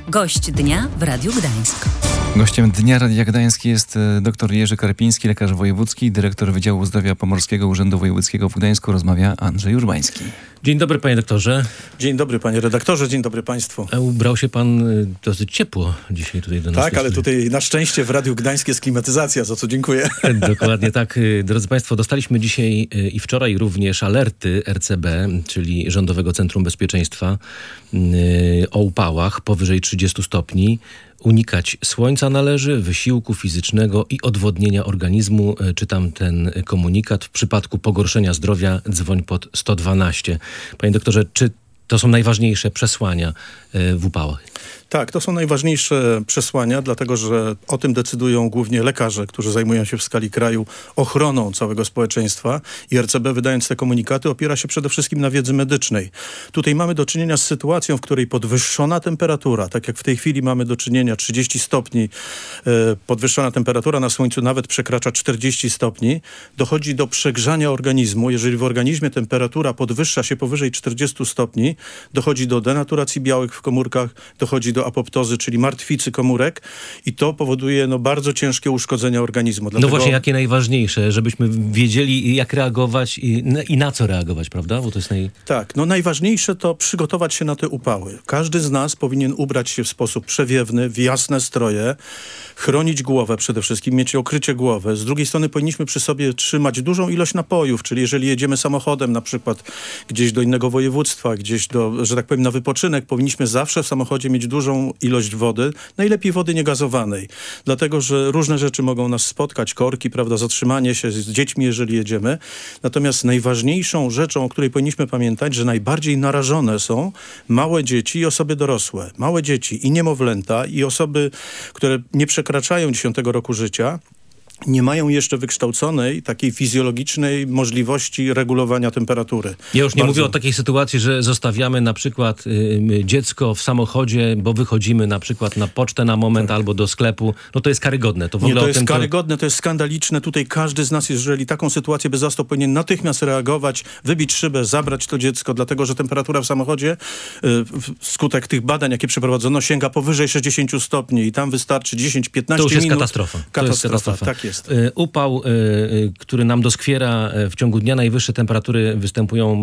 Gość dnia w Radiu Gdańsk. Gościem Dnia Radia Gdańsk jest dr Jerzy Karpiński, lekarz wojewódzki, dyrektor Wydziału Zdrowia Pomorskiego Urzędu Wojewódzkiego w Gdańsku. Rozmawia Andrzej Urbański. Dzień dobry, panie doktorze. Dzień dobry, panie redaktorze, dzień dobry państwu. Ubrał się pan dosyć ciepło dzisiaj tutaj do nas. Tak, ale tutaj na szczęście w Radiu Gdańsk jest klimatyzacja, za co dziękuję. Dokładnie tak. Drodzy państwo, dostaliśmy dzisiaj i wczoraj również alerty RCB, czyli Rządowego Centrum Bezpieczeństwa, o upałach powyżej 30 stopni. Unikać słońca należy, wysiłku fizycznego i odwodnienia organizmu. Czytam ten komunikat. W przypadku pogorszenia zdrowia dzwoń pod 112. Panie doktorze, czy to są najważniejsze przesłania w upałach? Tak, to są najważniejsze przesłania, dlatego że o tym decydują głównie lekarze, którzy zajmują się w skali kraju ochroną całego społeczeństwa i RCB, wydając te komunikaty, opiera się przede wszystkim na wiedzy medycznej. Tutaj mamy do czynienia z sytuacją, w której podwyższona temperatura, tak jak w tej chwili mamy do czynienia 30 stopni, podwyższona temperatura na słońcu nawet przekracza 40 stopni, dochodzi do przegrzania organizmu. Jeżeli w organizmie temperatura podwyższa się powyżej 40 stopni, dochodzi do denaturacji białek w komórkach, dochodzi do apoptozy, czyli martwicy komórek i to powoduje bardzo ciężkie uszkodzenia organizmu. Dlatego... No właśnie, jakie najważniejsze, żebyśmy wiedzieli, jak reagować i na co reagować, prawda? Bo to jest Tak, najważniejsze to przygotować się na te upały. Każdy z nas powinien ubrać się w sposób przewiewny, w jasne stroje, chronić głowę przede wszystkim, mieć okrycie głowy. Z drugiej strony powinniśmy przy sobie trzymać dużą ilość napojów, czyli jeżeli jedziemy samochodem na przykład gdzieś do innego województwa, gdzieś do, że tak powiem, na wypoczynek, powinniśmy zawsze w samochodzie mieć dużą ilość wody, najlepiej wody niegazowanej, dlatego, że różne rzeczy mogą nas spotkać, korki, prawda, zatrzymanie się z dziećmi, jeżeli jedziemy. Natomiast najważniejszą rzeczą, o której powinniśmy pamiętać, że najbardziej narażone są małe dzieci i osoby dorosłe. Małe dzieci i niemowlęta i osoby, które nie przekraczają 10 roku życia, nie mają jeszcze wykształconej takiej fizjologicznej możliwości regulowania temperatury. Ja już nie mówię o takiej sytuacji, że zostawiamy na przykład dziecko w samochodzie, bo wychodzimy na przykład na pocztę na moment albo do sklepu. No to jest karygodne. To w ogóle to jest karygodne, to jest skandaliczne. Tutaj każdy z nas, jeżeli taką sytuację by zastał, powinien natychmiast reagować, wybić szybę, zabrać to dziecko, dlatego że temperatura w samochodzie wskutek tych badań, jakie przeprowadzono, sięga powyżej 60 stopni i tam wystarczy 10-15 minut. To już jest katastrofa. Katastrofa, tak jest. Upał, który nam doskwiera w ciągu dnia, najwyższe temperatury występują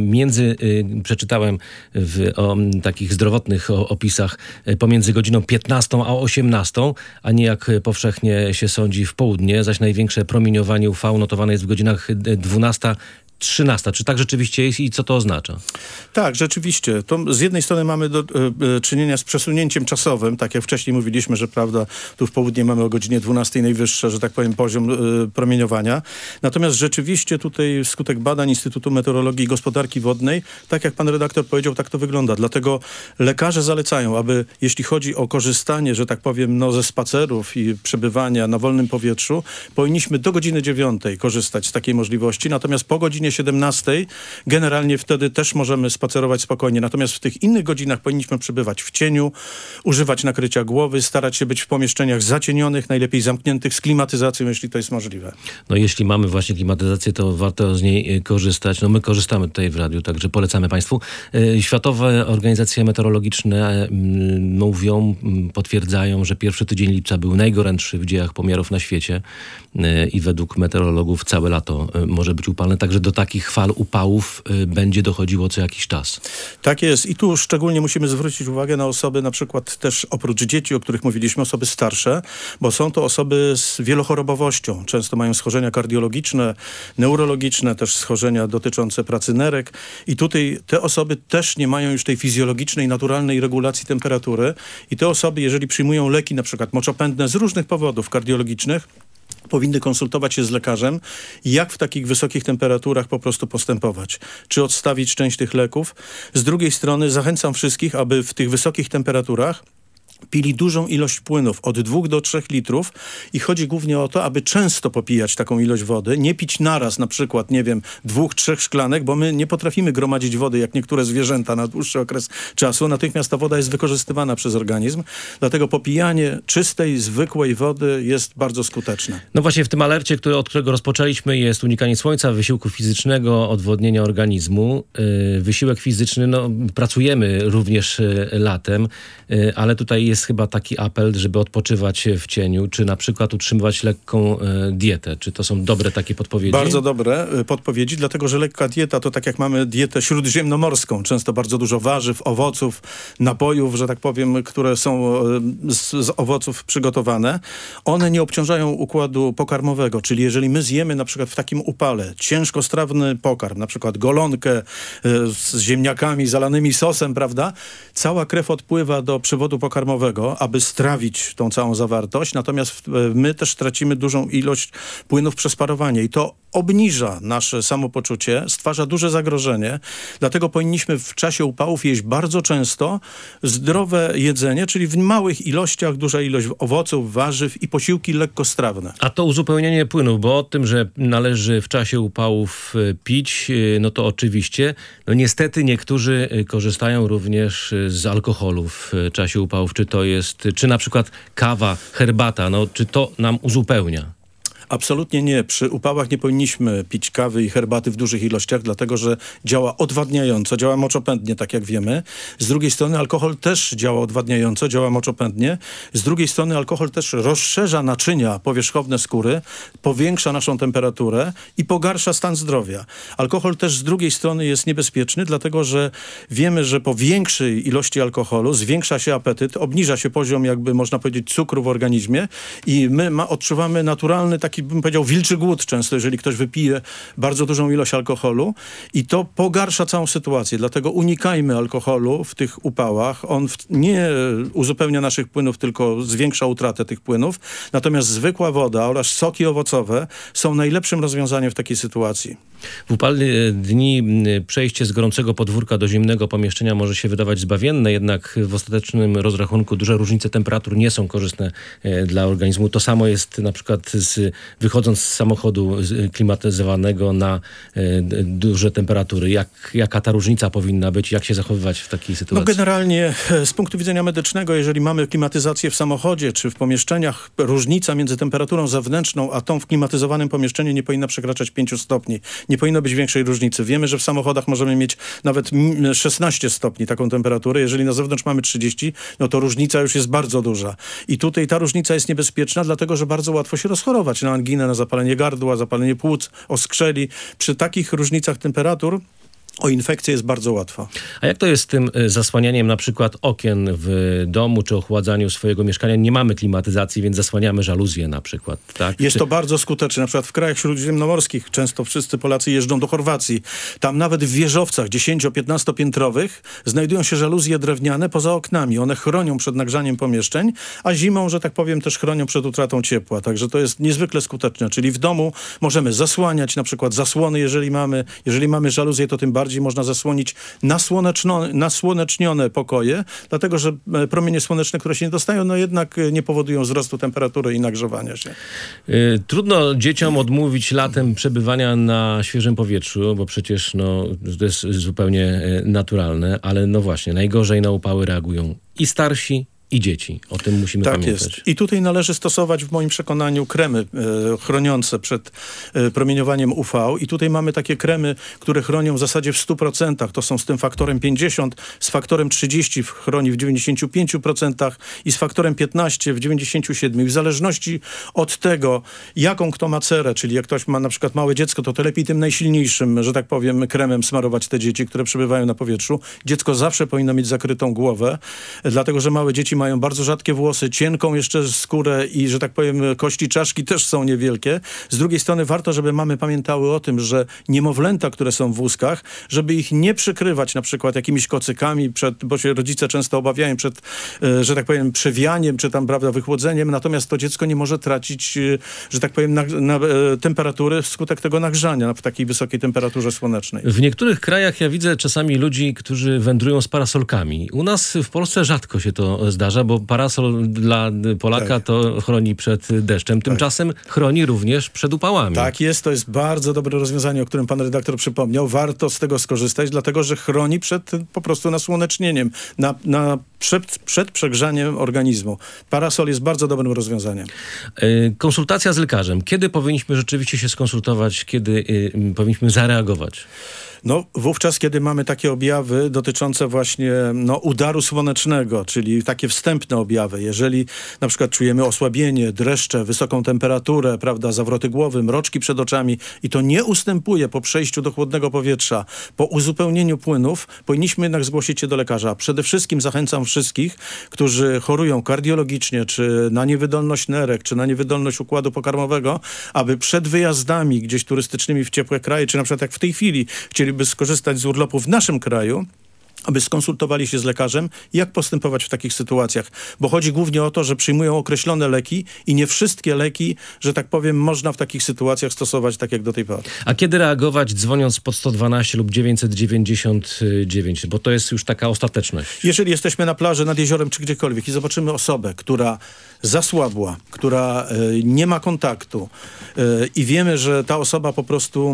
przeczytałem o takich zdrowotnych opisach, pomiędzy godziną 15 a 18, a nie jak powszechnie się sądzi w południe, zaś największe promieniowanie UV notowane jest w godzinach 12-13. Czy tak rzeczywiście jest i co to oznacza? Tak, rzeczywiście. To z jednej strony mamy do czynienia z przesunięciem czasowym, tak jak wcześniej mówiliśmy, że prawda, tu w południe mamy o godzinie 12 najwyższe, że tak powiem, poziom promieniowania. Natomiast rzeczywiście tutaj wskutek badań Instytutu Meteorologii i Gospodarki Wodnej, tak jak pan redaktor powiedział, tak to wygląda. Dlatego lekarze zalecają, aby jeśli chodzi o korzystanie, że tak powiem, ze spacerów i przebywania na wolnym powietrzu, powinniśmy do godziny 9 korzystać z takiej możliwości, natomiast po godzinie 17 generalnie wtedy też możemy spacerować spokojnie. Natomiast w tych innych godzinach powinniśmy przebywać w cieniu, używać nakrycia głowy, starać się być w pomieszczeniach zacienionych, najlepiej zamkniętych z klimatyzacją, jeśli to jest możliwe. No jeśli mamy właśnie klimatyzację, to warto z niej korzystać. No my korzystamy tutaj w radiu, także polecamy państwu. Światowe organizacje meteorologiczne mówią, potwierdzają, że pierwszy tydzień lipca był najgorętszy w dziejach pomiarów na świecie i według meteorologów całe lato może być upalne, także do takich fal upałów będzie dochodziło co jakiś czas. Tak jest i tu szczególnie musimy zwrócić uwagę na osoby, na przykład też oprócz dzieci, o których mówiliśmy, osoby starsze, bo są to osoby z wielochorobowością. Często mają schorzenia kardiologiczne, neurologiczne, też schorzenia dotyczące pracy nerek i tutaj te osoby też nie mają już tej fizjologicznej, naturalnej regulacji temperatury i te osoby, jeżeli przyjmują leki, na przykład moczopędne z różnych powodów kardiologicznych, powinny konsultować się z lekarzem, jak w takich wysokich temperaturach po prostu postępować. Czy odstawić część tych leków. Z drugiej strony zachęcam wszystkich, aby w tych wysokich temperaturach pili dużą ilość płynów, od 2 do 3 litrów i chodzi głównie o to, aby często popijać taką ilość wody, nie pić naraz na przykład, 2-3 szklanek, bo my nie potrafimy gromadzić wody, jak niektóre zwierzęta na dłuższy okres czasu. Natychmiast ta woda jest wykorzystywana przez organizm, dlatego popijanie czystej, zwykłej wody jest bardzo skuteczne. No właśnie w tym alercie, od którego rozpoczęliśmy, jest unikanie słońca, wysiłku fizycznego, odwodnienia organizmu. Wysiłek fizyczny, pracujemy również latem, ale tutaj jest chyba taki apel, żeby odpoczywać w cieniu, czy na przykład utrzymywać lekką dietę. Czy to są dobre takie podpowiedzi? Bardzo dobre podpowiedzi, dlatego że lekka dieta to tak jak mamy dietę śródziemnomorską. Często bardzo dużo warzyw, owoców, napojów, że tak powiem, które są z owoców przygotowane. One nie obciążają układu pokarmowego, czyli jeżeli my zjemy na przykład w takim upale ciężkostrawny pokarm, na przykład golonkę z ziemniakami zalanymi sosem, prawda? Cała krew odpływa do przewodu pokarmowego, aby strawić tą całą zawartość, natomiast my też tracimy dużą ilość płynów przez parowanie i to obniża nasze samopoczucie, stwarza duże zagrożenie, dlatego powinniśmy w czasie upałów jeść bardzo często zdrowe jedzenie, czyli w małych ilościach, duża ilość owoców, warzyw i posiłki lekkostrawne. A to uzupełnienie płynów, bo o tym, że należy w czasie upałów pić, no to oczywiście, niestety niektórzy korzystają również z alkoholu w czasie upałów. Czy na przykład kawa, herbata, czy to nam uzupełnia? Absolutnie nie. Przy upałach nie powinniśmy pić kawy i herbaty w dużych ilościach, dlatego że działa odwadniająco, działa moczopędnie, tak jak wiemy. Z drugiej strony alkohol też działa odwadniająco, działa moczopędnie. Z drugiej strony alkohol też rozszerza naczynia powierzchowne skóry, powiększa naszą temperaturę i pogarsza stan zdrowia. Alkohol też z drugiej strony jest niebezpieczny, dlatego że wiemy, że po większej ilości alkoholu zwiększa się apetyt, obniża się poziom, jakby można powiedzieć, cukru w organizmie i my odczuwamy naturalny taki, bym powiedział, wilczy głód często, jeżeli ktoś wypije bardzo dużą ilość alkoholu i to pogarsza całą sytuację. Dlatego unikajmy alkoholu w tych upałach. On nie uzupełnia naszych płynów, tylko zwiększa utratę tych płynów. Natomiast zwykła woda oraz soki owocowe są najlepszym rozwiązaniem w takiej sytuacji. W upalne dni przejście z gorącego podwórka do zimnego pomieszczenia może się wydawać zbawienne, jednak w ostatecznym rozrachunku duże różnice temperatur nie są korzystne dla organizmu. To samo jest na przykład wychodząc z samochodu klimatyzowanego na duże temperatury. Jaka ta różnica powinna być? Jak się zachowywać w takiej sytuacji? Generalnie z punktu widzenia medycznego, jeżeli mamy klimatyzację w samochodzie czy w pomieszczeniach, różnica między temperaturą zewnętrzną a tą w klimatyzowanym pomieszczeniu nie powinna przekraczać 5 stopni. Nie powinno być większej różnicy. Wiemy, że w samochodach możemy mieć nawet 16 stopni taką temperaturę. Jeżeli na zewnątrz mamy 30, to różnica już jest bardzo duża. I tutaj ta różnica jest niebezpieczna, dlatego że bardzo łatwo się rozchorować na anginę, na zapalenie gardła, zapalenie płuc, oskrzeli. Przy takich różnicach temperatur o infekcję jest bardzo łatwo. A jak to jest z tym zasłanianiem na przykład okien w domu, czy ochładzaniu swojego mieszkania? Nie mamy klimatyzacji, więc zasłaniamy żaluzje na przykład, tak? Jest to bardzo skuteczne. Na przykład w krajach śródziemnomorskich często wszyscy Polacy jeżdżą do Chorwacji. Tam nawet w wieżowcach 10-15 piętrowych znajdują się żaluzje drewniane poza oknami. One chronią przed nagrzaniem pomieszczeń, a zimą, że tak powiem, też chronią przed utratą ciepła. Także to jest niezwykle skuteczne. Czyli w domu możemy zasłaniać na przykład zasłony, jeżeli mamy żaluzję, to tym bardziej można zasłonić nasłonecznione pokoje, dlatego że promienie słoneczne, które się nie dostają, jednak nie powodują wzrostu temperatury i nagrzewania się. Trudno dzieciom odmówić latem przebywania na świeżym powietrzu, bo przecież to jest zupełnie naturalne, ale właśnie, najgorzej na upały reagują i starsi, i dzieci. O tym musimy pamiętać. Tak jest. I tutaj należy stosować w moim przekonaniu kremy chroniące przed promieniowaniem UV. I tutaj mamy takie kremy, które chronią w zasadzie w 100%. To są z tym faktorem 50, z faktorem 30 chroni w 95% i z faktorem 15 w 97%. I w zależności od tego, jaką kto ma cerę, czyli jak ktoś ma na przykład małe dziecko, to lepiej tym najsilniejszym, że tak powiem, kremem smarować te dzieci, które przebywają na powietrzu. Dziecko zawsze powinno mieć zakrytą głowę, dlatego że małe dzieci mają bardzo rzadkie włosy, cienką jeszcze skórę i, że tak powiem, kości czaszki też są niewielkie. Z drugiej strony warto, żeby mamy pamiętały o tym, że niemowlęta, które są w wózkach, żeby ich nie przykrywać na przykład jakimiś kocykami, bo się rodzice często obawiają przed, że tak powiem, przewijaniem, czy tam, prawda, wychłodzeniem, natomiast to dziecko nie może tracić, że tak powiem, temperatury wskutek tego nagrzania w takiej wysokiej temperaturze słonecznej. W niektórych krajach ja widzę czasami ludzi, którzy wędrują z parasolkami. U nas w Polsce rzadko się to zdarza. lekarza, bo parasol dla Polaka to chroni przed deszczem. Tymczasem chroni również przed upałami. Tak jest, to jest bardzo dobre rozwiązanie, o którym pan redaktor przypomniał. Warto z tego skorzystać, dlatego że chroni przed po prostu nasłonecznieniem, przed przegrzaniem organizmu. Parasol jest bardzo dobrym rozwiązaniem. Konsultacja z lekarzem. Kiedy powinniśmy rzeczywiście się skonsultować? Kiedy powinniśmy zareagować? No, wówczas, kiedy mamy takie objawy dotyczące właśnie udaru słonecznego, czyli takie wstępne objawy. Jeżeli na przykład czujemy osłabienie, dreszcze, wysoką temperaturę, prawda, zawroty głowy, mroczki przed oczami i to nie ustępuje po przejściu do chłodnego powietrza, po uzupełnieniu płynów, powinniśmy jednak zgłosić się do lekarza. Przede wszystkim zachęcam wszystkich, którzy chorują kardiologicznie, czy na niewydolność nerek, czy na niewydolność układu pokarmowego, aby przed wyjazdami gdzieś turystycznymi w ciepłe kraje, czy na przykład jak w tej chwili chcieliby skorzystać z urlopu w naszym kraju, aby skonsultowali się z lekarzem, jak postępować w takich sytuacjach. Bo chodzi głównie o to, że przyjmują określone leki i nie wszystkie leki, że tak powiem, można w takich sytuacjach stosować tak jak do tej pory. A kiedy reagować, dzwoniąc pod 112 lub 999? Bo to jest już taka ostateczność. Jeżeli jesteśmy na plaży, nad jeziorem czy gdziekolwiek i zobaczymy osobę, która zasłabła, która nie ma kontaktu i wiemy, że ta osoba po prostu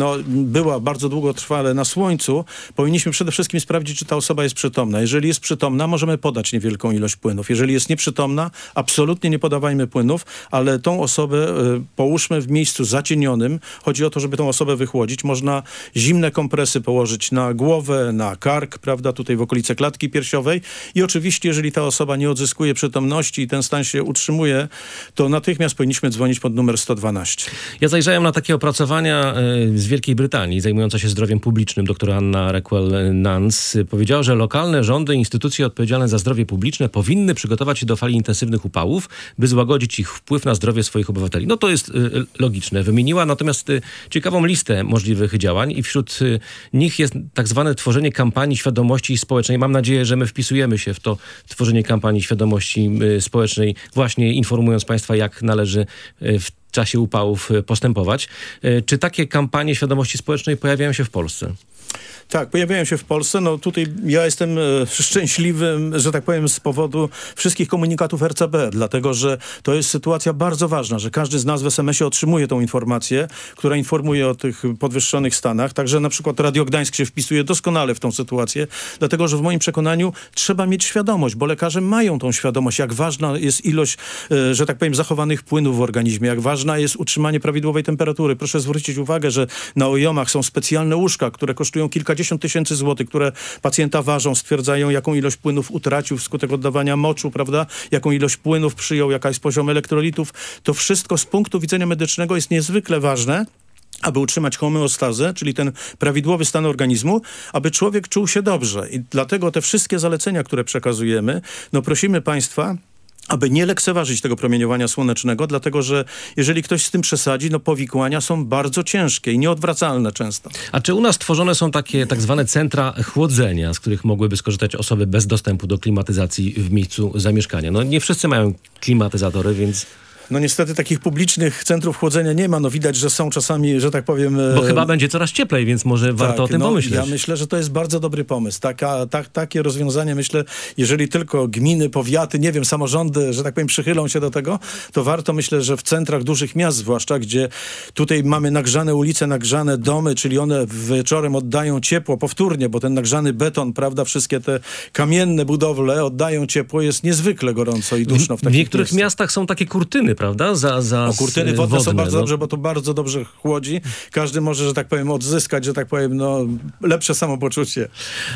była bardzo długotrwale na słońcu, powinniśmy przede wszystkim sprawdzić, czy ta osoba jest przytomna. Jeżeli jest przytomna, możemy podać niewielką ilość płynów. Jeżeli jest nieprzytomna, absolutnie nie podawajmy płynów, ale tą osobę połóżmy w miejscu zacienionym. Chodzi o to, żeby tą osobę wychłodzić. Można zimne kompresy położyć na głowę, na kark, prawda, tutaj w okolice klatki piersiowej i oczywiście, jeżeli ta osoba nie odzyskuje przytomności i ten stan się utrzymuje, to natychmiast powinniśmy dzwonić pod numer 112. Ja zajrzałem na takie opracowania z Wielkiej Brytanii, zajmująca się zdrowiem publicznym, dr Anna Reckwell-Nance, powiedziała, że lokalne rządy i instytucje odpowiedzialne za zdrowie publiczne powinny przygotować się do fali intensywnych upałów, by złagodzić ich wpływ na zdrowie swoich obywateli. No to jest logiczne. Wymieniła natomiast ciekawą listę możliwych działań i wśród nich jest tak zwane tworzenie kampanii świadomości społecznej. Mam nadzieję, że my wpisujemy się w to tworzenie kampanii świadomości społecznej, właśnie informując państwa, jak należy w czasie upałów postępować. Czy takie kampanie świadomości społecznej pojawiają się w Polsce? Tak, pojawiają się w Polsce. No tutaj ja jestem szczęśliwym, że tak powiem, z powodu wszystkich komunikatów RCB, dlatego że to jest sytuacja bardzo ważna, że każdy z nas w SMS-ie otrzymuje tą informację, która informuje o tych podwyższonych stanach. Także na przykład Radio Gdańsk się wpisuje doskonale w tą sytuację, dlatego że w moim przekonaniu trzeba mieć świadomość, bo lekarze mają tą świadomość, jak ważna jest ilość, że tak powiem, zachowanych płynów w organizmie, jak ważna jest utrzymanie prawidłowej temperatury. Proszę zwrócić uwagę, że na OIOM-ach są specjalne łóżka, które kosztują kilkadziesiąt tysięcy złotych, które pacjenta ważą, stwierdzają, jaką ilość płynów utracił wskutek oddawania moczu, prawda? Jaką ilość płynów przyjął, jaka jest poziom elektrolitów. To wszystko z punktu widzenia medycznego jest niezwykle ważne, aby utrzymać homeostazę, czyli ten prawidłowy stan organizmu, aby człowiek czuł się dobrze. I dlatego te wszystkie zalecenia, które przekazujemy, prosimy państwa, aby nie lekceważyć tego promieniowania słonecznego, dlatego że jeżeli ktoś z tym przesadzi, powikłania są bardzo ciężkie i nieodwracalne często. A czy u nas tworzone są takie tak zwane centra chłodzenia, z których mogłyby skorzystać osoby bez dostępu do klimatyzacji w miejscu zamieszkania? Nie wszyscy mają klimatyzatory, więc... Niestety takich publicznych centrów chłodzenia nie ma. Widać, że są czasami, że tak powiem... Bo chyba będzie coraz cieplej, więc może warto o tym pomyśleć. Ja myślę, że to jest bardzo dobry pomysł. Takie rozwiązanie, myślę, jeżeli tylko gminy, powiaty, nie wiem, samorządy, że tak powiem, przychylą się do tego, to warto, myślę, że w centrach dużych miast zwłaszcza, gdzie tutaj mamy nagrzane ulice, nagrzane domy, czyli one wieczorem oddają ciepło powtórnie, bo ten nagrzany beton, prawda, wszystkie te kamienne budowle oddają ciepło, jest niezwykle gorąco i duszno w takich W niektórych miastach są takie kurtyny, prawda? Kurtyny wodne są bardzo dobrze, bo to bardzo dobrze chłodzi. Każdy może, że tak powiem, odzyskać, że tak powiem, lepsze samopoczucie.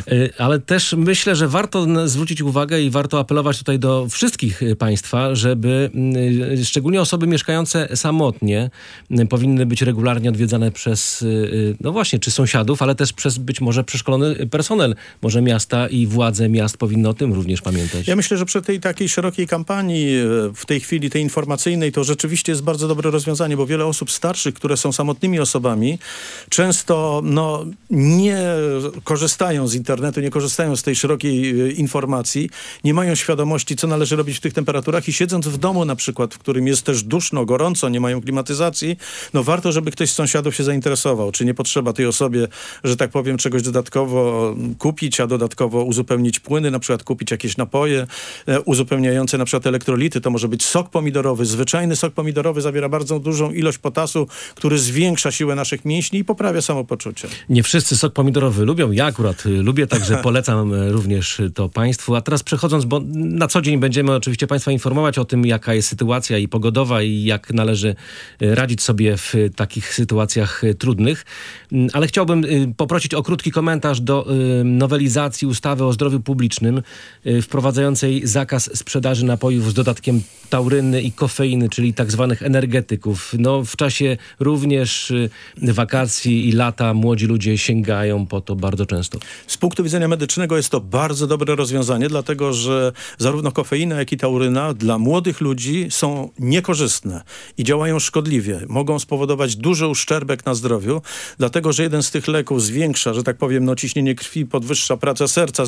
Ale też myślę, że warto zwrócić uwagę i warto apelować tutaj do wszystkich państwa, żeby szczególnie osoby mieszkające samotnie powinny być regularnie odwiedzane przez, właśnie, czy sąsiadów, ale też przez być może przeszkolony personel. Może miasta i władze miast powinny o tym również pamiętać. Ja myślę, że przy tej takiej szerokiej kampanii w tej chwili, tej informacyjnej, komunikacyjnej to rzeczywiście jest bardzo dobre rozwiązanie, bo wiele osób starszych, które są samotnymi osobami, często nie korzystają z internetu, nie korzystają z tej szerokiej informacji, nie mają świadomości, co należy robić w tych temperaturach i siedząc w domu na przykład, w którym jest też duszno, gorąco, nie mają klimatyzacji, warto, żeby ktoś z sąsiadów się zainteresował, czy nie potrzeba tej osobie, że tak powiem, czegoś dodatkowo kupić, a dodatkowo uzupełnić płyny, na przykład kupić jakieś napoje uzupełniające na przykład elektrolity, to może być sok pomidorowy. Zwyczajny sok pomidorowy zawiera bardzo dużą ilość potasu, który zwiększa siłę naszych mięśni i poprawia samopoczucie. Nie wszyscy sok pomidorowy lubią, ja akurat lubię, także polecam również to Państwu. A teraz przechodząc, bo na co dzień będziemy oczywiście Państwa informować o tym, jaka jest sytuacja i pogodowa i jak należy radzić sobie w takich sytuacjach trudnych, ale chciałbym poprosić o krótki komentarz do nowelizacji ustawy o zdrowiu publicznym wprowadzającej zakaz sprzedaży napojów z dodatkiem tauryny i kofeiny, czyli tak zwanych energetyków. W czasie również wakacji i lata młodzi ludzie sięgają po to bardzo często. Z punktu widzenia medycznego jest to bardzo dobre rozwiązanie, dlatego że zarówno kofeina, jak i tauryna dla młodych ludzi są niekorzystne i działają szkodliwie. Mogą spowodować duży uszczerbek na zdrowiu, dlatego że jeden z tych leków zwiększa, że tak powiem, ciśnienie krwi, podwyższa pracę serca,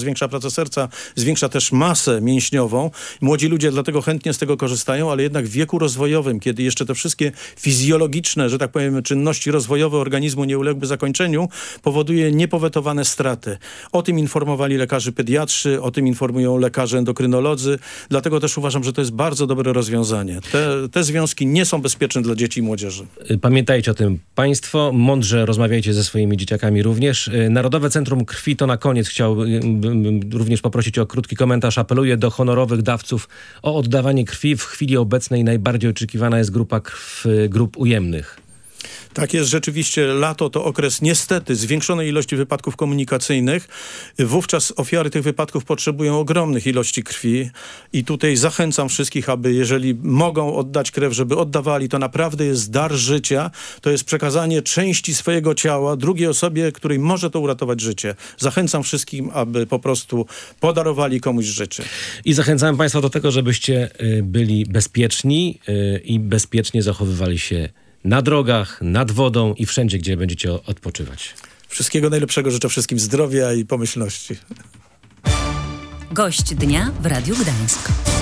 zwiększa też masę mięśniową. Młodzi ludzie dlatego chętnie z tego korzystają, ale jednak w wieku rozwojowym, kiedy jeszcze te wszystkie fizjologiczne, że tak powiem, czynności rozwojowe organizmu nie uległy zakończeniu, powoduje niepowetowane straty. O tym informowali lekarze pediatrzy, o tym informują lekarze endokrynolodzy, dlatego też uważam, że to jest bardzo dobre rozwiązanie. Te związki nie są bezpieczne dla dzieci i młodzieży. Pamiętajcie o tym Państwo, mądrze rozmawiajcie ze swoimi dzieciakami również. Narodowe Centrum Krwi, to na koniec chciałbym również poprosić o krótki komentarz. Apeluję do honorowych dawców o oddawanie krwi. W chwili obecnej najbardziej oczekiwana jest grupa grup ujemnych. Tak jest, rzeczywiście lato to okres niestety zwiększonej ilości wypadków komunikacyjnych. Wówczas ofiary tych wypadków potrzebują ogromnych ilości krwi i tutaj zachęcam wszystkich, aby jeżeli mogą oddać krew, żeby oddawali. To naprawdę jest dar życia. To jest przekazanie części swojego ciała drugiej osobie, której może to uratować życie. Zachęcam wszystkim, aby po prostu podarowali komuś życie. I zachęcam Państwa do tego, żebyście byli bezpieczni i bezpiecznie zachowywali się na drogach, nad wodą i wszędzie, gdzie będziecie odpoczywać. Wszystkiego najlepszego życzę wszystkim, zdrowia i pomyślności. Gość dnia w Radiu Gdańsk.